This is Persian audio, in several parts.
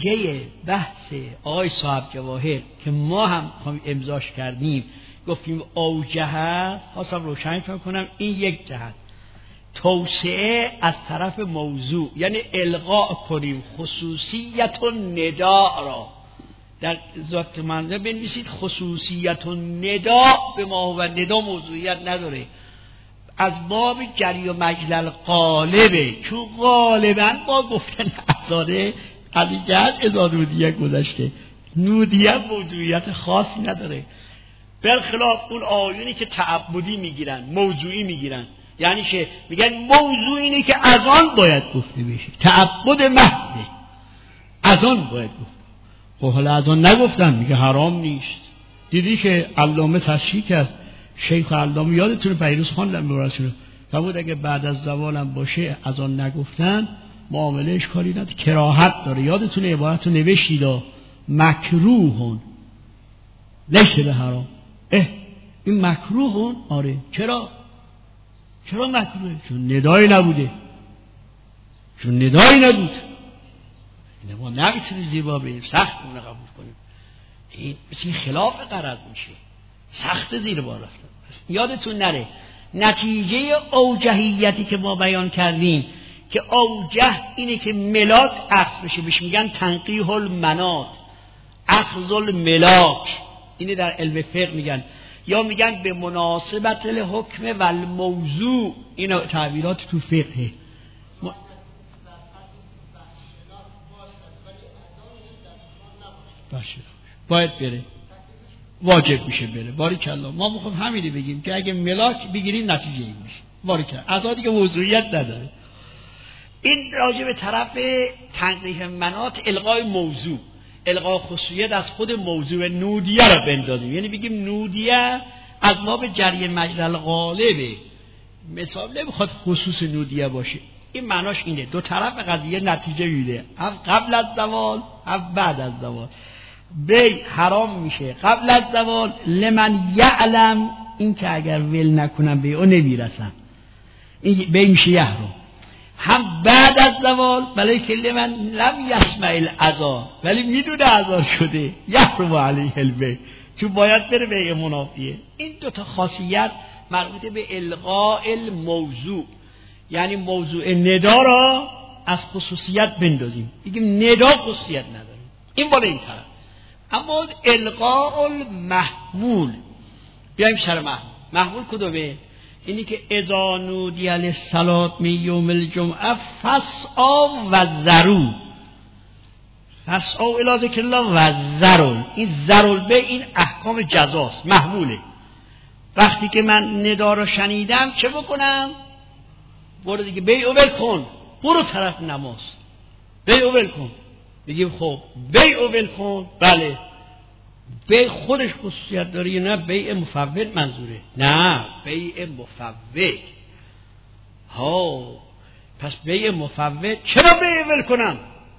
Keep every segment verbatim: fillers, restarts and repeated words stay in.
نتیجه بحث آقای صاحب جواهر که ما هم امضاش کردیم گفتیم اوجه هست، خواستم روشن کنم این یک جهت توسعه از طرف موضوع، یعنی القاء کنیم خصوصیت و نداء را در ذات منظر بنویسید. خصوصیت و نداء به ما و نداء موضوعیت نداره، از باب جری و مجلل غالبه، چون غالبا با گفتن ازاره از این جهت ازا نودیه گذشته، نودیه موضوعیت خاصی نداره، برخلاف اون آیونی که تعبدی میگیرن موضوعی میگیرن، یعنی که میگن موضوع اینه که از آن باید گفته بشه، تعبد محضه از آن باید گفته. خب حالا از آن نگفتن میگه حرام نیست. دیدی که علامه تصحیح کرد، شیخ علامه یادتونه پیروز خان لمبرسونه فرمود اگه بعد از زوالم باشه از آن نگفتن معامله اشکالی نداره، کراهت داره. یادتونه عبارت رو نوشتید مکروهون لیس به حرام. اه این مکروهون؟ آره. چرا؟ چرا مکروهه؟ چون ندایی نبوده، چون ندایی نبود. اینه ما نمیتونیم زیبا بگیم، سخت اون قبول کنیم، این مثل خلاف غرض میشه، سخت زیر بار رفتن. یادتون نره نتیجه اوجهیتی که ما بیان کردیم که اوجه اینه که ملاک اخذ بشه، بهش میگن تنقیح المناط، اخذ الملاک، اینه در علم فقه میگن، یا میگن به مناسبت الحکم و الموضوع، این تعبیرات تو فقه ما... باشه باید بره، واجب میشه بره. باریکالله ما میخوام همینی بگیم که اگه ملاک بگیریم نتیجه این میشه. باریکالله ازادی که موضوعیت نداره. این راجع به طرف تنقیح مناط، القای موضوع، القای خصوصیت از خود موضوع نودیه را بندازیم، یعنی بگیم نودیه از باب جری مجلل غالبه، مثال نمیخواد خصوص نودیه باشه. این معناش اینه دو طرف قضیه نتیجه میده، هم قبل از زوال هم بعد از زوال. بی حرام میشه قبل از زوال لمن یعلم، این که اگر ول نکنم به اون نمیرسم، این بی میشه یحرم. هم بعد از زوال بلای که لمن لم یسمع العزا، ولی میدونه عزا شده، یحرم علیه البی، چون باید بره به منافیه. این دوتا خاصیت مربوط به القاء الموضوع، یعنی موضوع ندا را از خصوصیت بندازیم، بگیم ندا خصوصیت نداره، این بالا این طرف. اما القاء المحمول، بیایم سر محمول. محمول کدومه؟ اینی که اذا نودی للصلاة من یوم الجمعه فاسعوا و ذروا، فاسعوا الی ذکر الله و ذروا، این ذروا به این احکام جزاست، محموله. وقتی که من ندا رو شنیدم چه بکنم؟ برو دیگه بیع و ول کن، برو طرف نماز، بیع و ول کن. بگیم خب بیع و ول کن، بله بیع خودش خصوصیت داره یا نه بیع مفوت منظوره؟ نه بیع مفوت. ها پس بیع مفوت چرا بیع ول کنم؟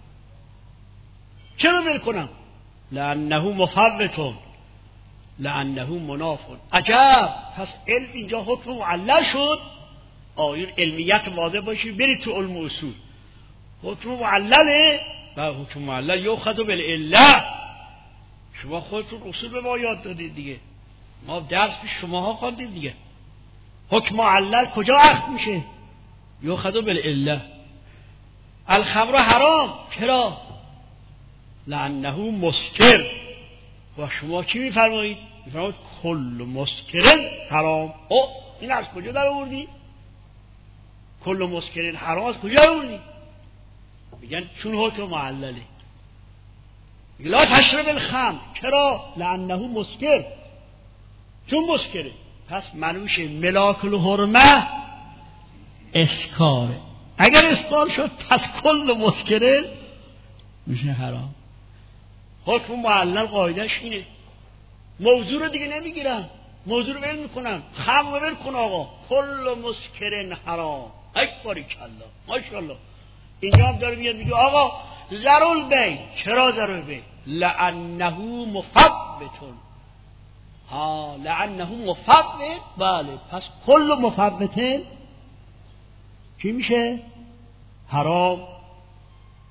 چرا ول کنم؟ لانه مفوتون لانه منافون. عجب، پس علم اینجا حکم معلل شد. آیون علمیت واضح باشی برید تو علم اصول، حکم معلله و حکم معلل یؤخذ بالعله. شما خودتون اصول به ما یاد دادید دیگه، ما درس پیش شماها خواندیم دیگه. حکم معلل کجا اخذ میشه؟ یؤخذ بالعله. الخمر حرام، چرا؟ لانه مسکر. و شما چی میفرمایید؟ میفرمایید کل مسکرن حرام. او این از کجا در آوردی؟ کل مسکرین حرام از کجا در آوردی؟ میگن چون حکم معلله. لا تشرب الخمر، چرا؟ لانه مسکر، چون مسکره. پس منوش ملاک الحرمه اسکاره. اگر اسکار شد پس کل مسکره میشه حرام. حکم معلل قاعدش اینه. موضوع رو دیگه نمیگیرم، موضوع رو ول میکنم، خمر ول کن آقا، کل مسکرین حرام. ای باریکالله ماشاءالله. اینجا هم داره میاد میگه آقا ذرول بی، چرا ذرول بی؟ لانه مفوتون. ها لانه مفوت، بله پس کل مفوتن چی میشه؟ حرام.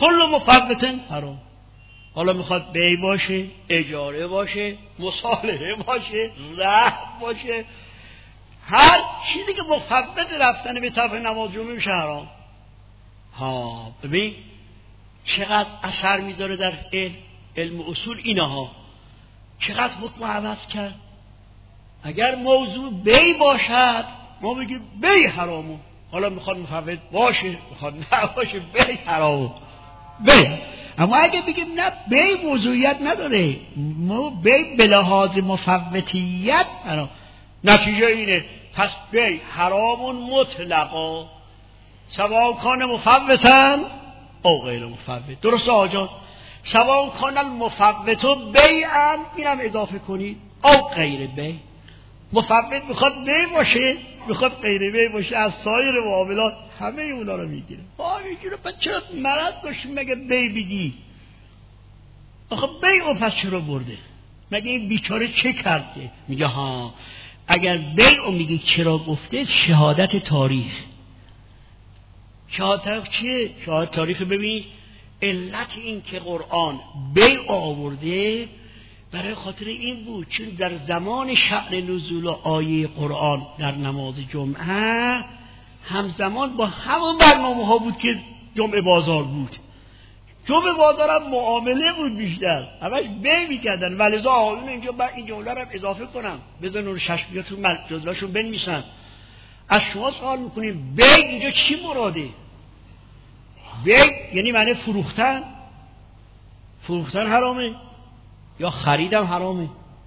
کل مفوتن حرام. حالا میخواد بی باشه، اجاره باشه، مصالحه باشه، رهن باشه، هر چیزی که مفوت رفتن به طرف نماز جمعه میشه حرام. ها ببین چقدر اثر میذاره در علم علم اصول اینها، چقدر حکم عوض کرد. اگر موضوع بی باشد ما بگیم بی حرامو، حالا میخواد مفوت باشه میخواد نباشه بی حرامو بی. اما اگه بگیم نه بی موضوعیت نداره، ما بی به لحاظ مفوتیت حرام، نتیجه اینه پس بی حرامون مطلقا سواء کان مفوتن او غیر مفوت. درسته آجان؟ سواء کان المفوتو بیعن، اینم اضافه کنید، او غیر بی. مفوت میخواد بی باشه میخواد غیر بی باشه، از سایر معاملات همه اونا رو میگیره. آه اینجوری پس چرا مرض داشتی مگه بی بگی؟ آخه بی او پس چرا برده؟ مگه این بیچاره چه کرده؟ میگه ها اگر بی او میگی چرا گفته؟ شهادت تاریخ. شهادت تاریخ چیه؟ شهادت تاریخ ببین علت این که قرآن بی آورده برای خاطر این بود چون در زمان شأن نزول آیه قرآن در نماز جمعه همزمان با همون برنامه ها بود که جمعه بازار بود. جمعه بازار هم معامله بود بیشتر، همش بی میکردن. ولذا آقایون اینجا من این جمله رو هم اضافه کنم بزن اون ششمیاتون جزلاشون بنویسن. از شما سوال میکنیم بی اینجا چی مراده؟ بی یعنی معنی فروختن؟ فروختن حرامه یا خریدم حرامه؟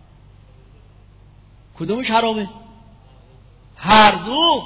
کدومش حرامه؟ هر دو.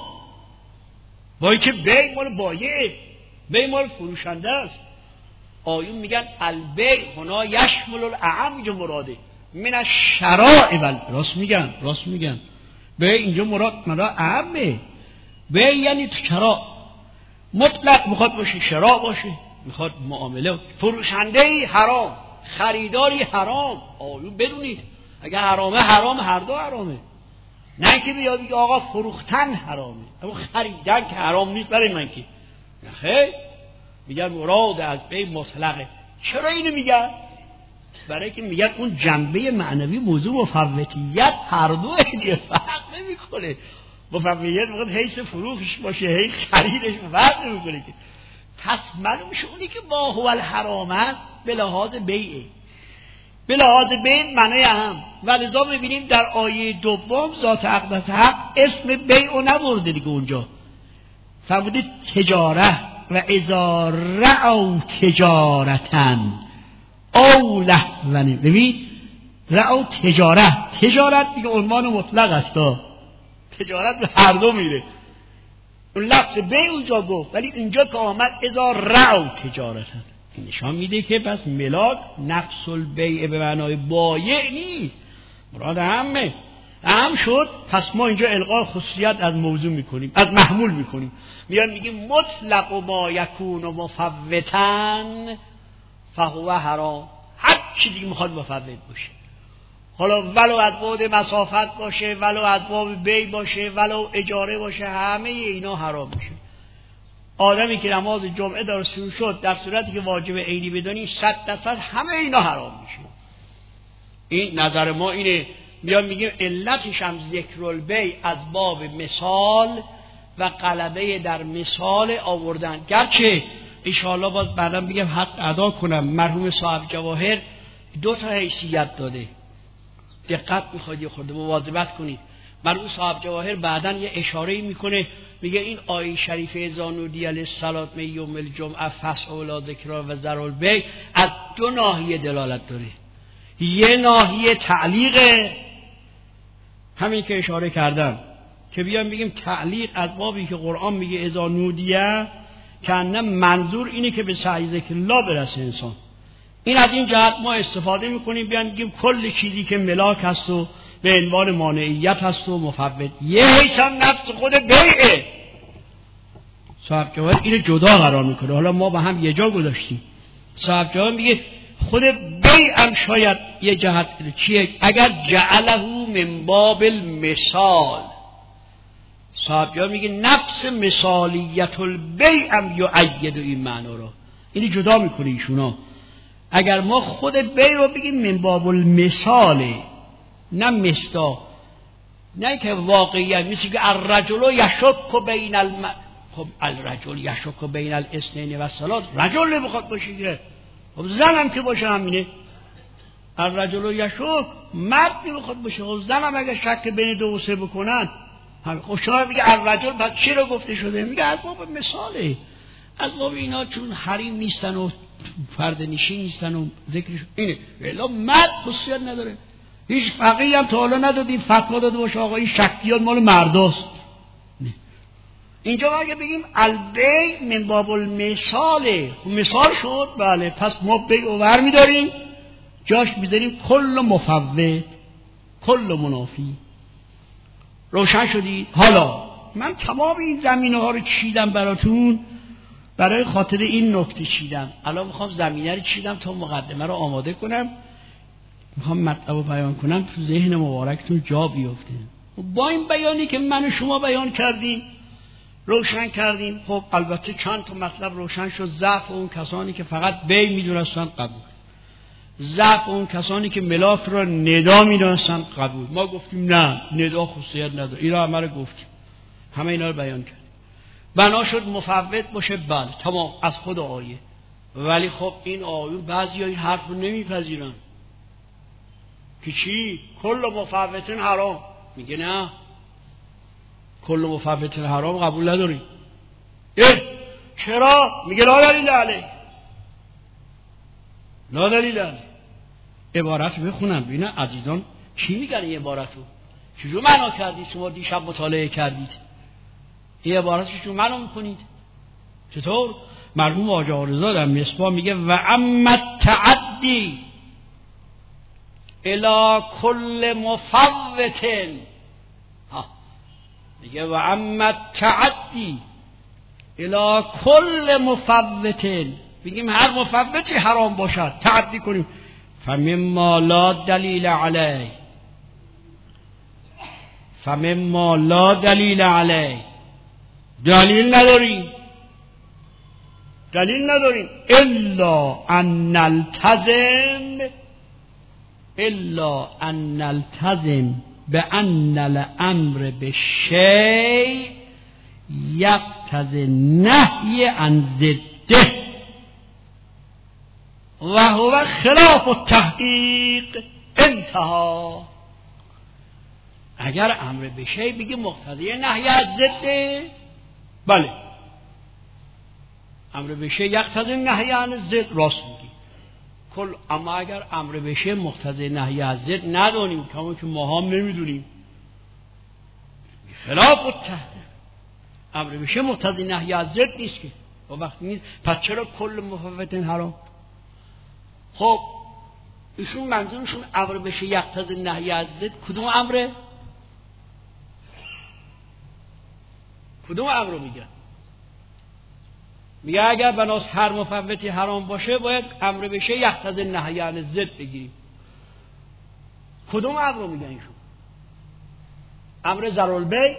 با اینکه بی مال بایع، بی مال فروشنده است. آیون میگن البیع هنا یشمل الاعم، اینجا مراده من الشراء ول، راست میگن راست میگن بی اینجا مراد مراد اعمه. بی یعنی شراء مطلق، میخواد باشه شراء باشه، میخواد معامله. فروشنده حرام، خریداری حرام. آیون بدونید اگر حرامه حرام، هر دو حرامه. نه که بیاد بگه آقا فروختن حرامه اما خریدن که حرام نیست برای من که خیر. میگن مراد از بی مطلقه. چرا اینو میگن؟ برای که میگن اون جنبه معنوی موضوع مفوتیت هر دو دیگه فرق نمیکنه. مفوتیت میخواد حیث فروخش باشه، حیث خریدش فرق نمیکنه که. پس معلوم میشه اونی که ما هو الحرام است به لحاظ بیعه، به لحاظ بیع معنی هم. ولذا میبینیم در آیه دوم ذات اقدس حق اسم بیع نبرده دیگه اونجا، فرموده تجاره و اذا رأوا تجارتن او لهون. ببین رأوا تجاره، تجارت دیگه عنوان مطلق است، تجارت به هر دو میره. اون لفظ بیع اونجا گفت ولی اینجا که آمد اذا رأوا تجارتن، این نشان میده که پس ملاک نفس البیع به معنای بایع نیست، مراد همه هم شد. پس ما اینجا الغاء خصوصیت از موضوع میکنیم، از محمول میکنیم، میان میگیم مطلق و ما یکون و مفوتن فهو حرام. هر چیزی میخواد مفوت باشه، حالا ولو از بعد مسافت باشه، ولو از باب بی باشه، ولو اجاره باشه، همه اینا حرام میشه. آدمی که نماز جمعه داره شروع شد در صورتی که واجب عینی بدانی صد درصد همه اینا حرام میشه. این نظر ما اینه. میان میگیم علتش هم ذکر البیع از باب مثال و غلبه در مثال آوردن. گرچه انشاءالله باز بعدم بگم حق ادا کنم، مرحوم صاحب جواهر دو تا حیثیت داده، دقت میخواد یه خورده مواظبت کنید. مرحوم صاحب جواهر بعدن یه اشاره میکنه، میگه این آیه شریفه زانودی علیه الصلاة من یوم الجمعه فسحوا لا ذکر و ذروا البیع از دو ناحیه دلالت داره. یه ناحیه تعلیقه، همین که اشاره کردم که بیان بگیم تعلیق از بابی که قرآن میگه اذا نودیه، که نه منظور اینه که به سعی ذکر الله برسه انسان. این از این جهت ما استفاده میکنیم بیان بگیم کل چیزی که ملاک هست و به عنوان مانعیت هست و مفوت یه حیث هم نفس خود بیعه. صاحب جواهر اینو جدا قرار میکنه، حالا ما با هم یه جا گذاشتیم. صاحب جواهر میگه خود بیع هم شاید یه جهت چیه اگر جعله من باب المثال. صاحب جواهر میگه نفس مثالیت البیع هم یؤید این معنی رو، اینی جدا میکنه ایشونا. اگر ما خود بی رو بگیم من باب المثاله، نه مستا، نه که واقعیت مثل که الرجل یشک بین الم خب الرجل یشک بین الاثنین و الثلاث، رجل نمیخواد باشه که خب زنم که باشه همینه. الرجل یشک مرد نمیخواد باشه، خب زنم اگه شک بین دو و سه بکنن هم. خب شما میگه الرجل پس چی رو گفته شده؟ میگه از باب مثاله، از باب اینا چون حریم نیستن و فرد نشین نیستن و ذکرش اینه. الا مرد خصوصیت نداره. هیچ فقیه هم تا حالا ندادیم فتوا داده باشه آقا این شکیات مال مرداست. اینجا اگه بگیم البی من باب المثاله، مثال شد بله، پس ما بی اوور میداریم جاش میذاریم کل مفوت کل منافی. روشن شدید؟ حالا من تمام این زمینه ها رو چیدم براتون، برای خاطر این نکته چیدم. الان میخوام زمینه رو چیدم تا مقدمه رو آماده کنم، میخوام مطلب رو بیان کنم تو ذهن مبارکتون جا بیفته. با این بیانی که من و شما بیان کردیم روشن کردیم، خب البته چند تا مطلب روشن شد. ضعف اون کسانی که فقط بی میدونستن قبول، ضعف اون کسانی که ملاک را ندا میدونستن قبول. ما گفتیم نه ندا خصوصیت نداره، این را همه رو گفتیم، همه اینا رو بیان کردیم. بنا شد مفوت باشه بله تمام از خود آیه. ولی خب این آیون بعضی این حرف رو نمیپذیرن که چی؟ کل مفوتن حرام. میگه نه کل مفوتن حرام قبول نداری. اه چرا؟ میگه لا دلیل علیه، لا دلیل علیه. عبارت بخونم ببینم عزیزان چی میگن این عبارتو، چجور معنا کردید شما دیشب مطالعه کردید این عبارتو چجور معنا میکنید؟ چطور؟ مرحوم آقا عارضی در مصباح میگه و اما تعدی الی کل مفوت، میگه و اما تعدی الی کل مفوت، بگیم هر مفوتی حرام باشد تعدی کنیم. فمما لا دلیل علیه، فمما لا دلیل علیه، دلیل نداریم دلیل نداریم الا ان نلتزم الا ان نلتزم بان الامر بالشیء یقتضی النهی عن ضده و هو خلاف التحقیق. انتها. اگر امر به شیء بگی مقتضی نهی از ضده، بله امر به شیء یقتضی النهی عن ضد، راست میگی کل. اما اگر امر به شیء مقتضی نهی از ضد ندونیم، کما که ما هم نمیدونیم، خلاف التحقیق. امر به شیء مقتضی نهی از ضد نیست که، و وقتی نیست پس چرا کل مفوت حرام؟ خب ایشون منظورشون امر بشه یقتضی نهی از ضد کدوم امره؟ کدوم امر رو میگه؟ میگه اگر بناس هر مفوتی حرام باشه باید امر بشه یقتضی نهی از ضد بگیریم. کدوم امر رو میگن ایشون؟ امر ضرورالبیع؟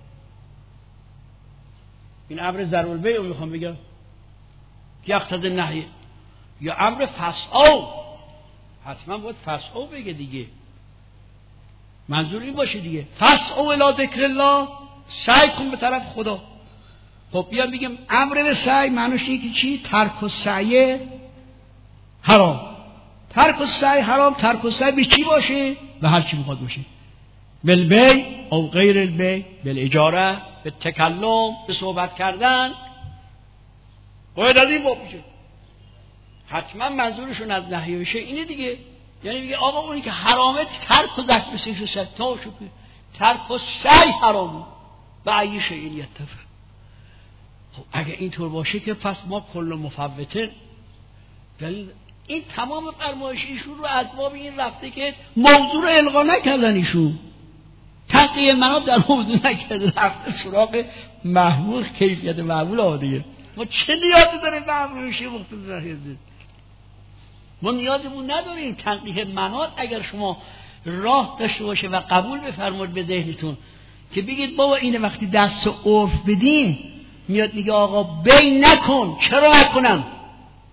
این امر ضرورالبیع رو میخوام بگم یقتضی نهی، یا امر فسعو؟ حتما باید فسعو بگه دیگه، منظور این باشه دیگه فسعو الی ذکر الله، سعی کن به طرف خدا. خب بیان بگیم امر به سعی معنیش اینه که چی؟ ترک السعی حرام. ترک السعی حرام، ترک السعی به چی باشه؟ به هر چی میخواد باشه، بالبیع او غیر البیع، بالاجاره، به تکلم، به صحبت کردن، باید از این باب میشه. حتما منظورشون از نهی بشه اینه دیگه، یعنی میگه آقا اونی که حرامه ترک و ذکر بسیش و ستاشو که ترک و سعی حرامه به ای شیء یتفق. خب اگه اینطور باشه که پس ما کل مفوته دلیل. این تمام فرمایش ایشون رو از باب این رفته که موضوع رو القا نکردن، ایشون تحقیق مناب در موضوع نکرده، رفته سراغ محمول کیفیت محمول آدیه. ما چه نیازی داریم به امروشی مختصر؟ ما نیازمون نداریم. تنقیح منات اگر شما راه داشته باشه و قبول بفرمایید به ذهنتون که بگید بابا اینه وقتی دست عرف بدیم میاد میگه آقا بی نکن، چرا نکنم؟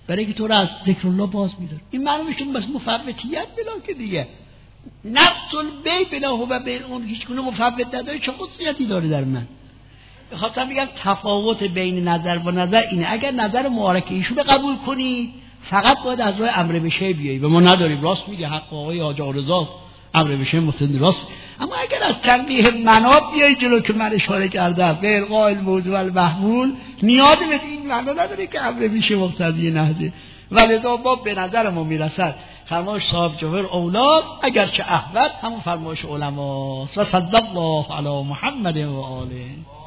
برای که تو را از ذکر الله باز می‌داره. این معلومه که بس مفوتیت بلا که دیگه نفس البی بلا و بین اون هیچ گونه مفوت نداره. چه خصوصیتی داره در من؟ خواستم بگم تفاوت بین نظر و نظر اینه. اگر نظر معارکه ایشون قبول کنی فقط باید از راه امر به شی بیایی و ما نداریم. راست میگه حق آقای حاج رضا امر به شی مستند راست. اما اگر از تنبیه مناب بیایی جلو که من اشاره کردم غیر قائل موضوع المحمول نیاز به این معنا نداره که امر به شی مقتضی نهده. ولذا با به نظر ما میرسد فرمایش صاحب جوهر اولاد اگرچه احوت همون فرمایش علماست. و صلی الله علی محمد و آله.